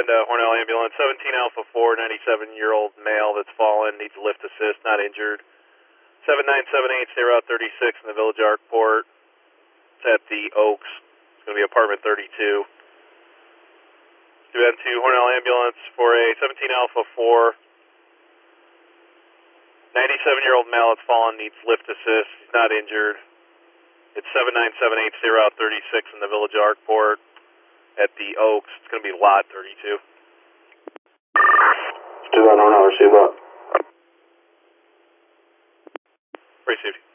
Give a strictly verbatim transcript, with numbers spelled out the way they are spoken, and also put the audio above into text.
to Hornell Ambulance, seventeen Alpha four, ninety-seven-year-old male that's fallen, needs lift assist, not injured. seven nine seven eight, stay route thirty-six in the Village Arkport. It's at the Oaks. It's going to be apartment thirty-two. two N two Hornell Ambulance for a seventeen Alpha four, ninety-seven-year-old male that's fallen, needs lift assist, he's not injured. It's seven nine seven eight, stay route thirty-six in the Village Arkport. At the Oaks, it's going to be lot thirty-two. two one one, I'll receive that. Pretty safety.